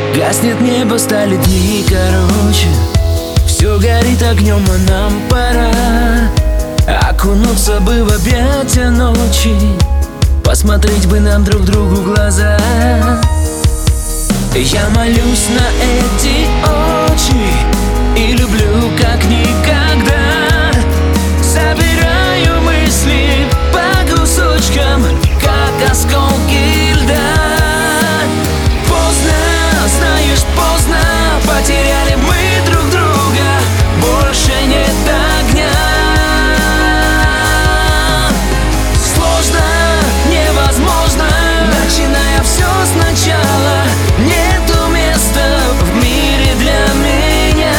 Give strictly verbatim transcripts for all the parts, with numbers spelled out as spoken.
Гаснет небо, стали дни короче. Все горит огнем, а нам пора окунуться бы в объятия ночи. Посмотреть бы нам друг другу в глаза. Я молюсь на эти очи и люблю как никогда. Собираю мысли по кусочкам, как осколки льда. Поздно, знаешь, поздно, потеряли мы друг друга, больше нет огня. Сложно, невозможно, начиная все сначала. Нету места в мире для меня.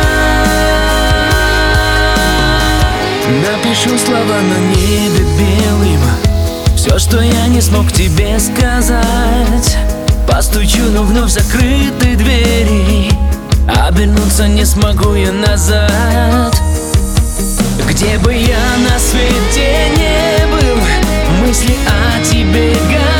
Напишу слова на небе белым, все, что я не смог тебе сказать. Постучу, но вновь закрыты двери. Обернуться не смогу я назад. Где бы я на свете не был, мысли о тебе горят.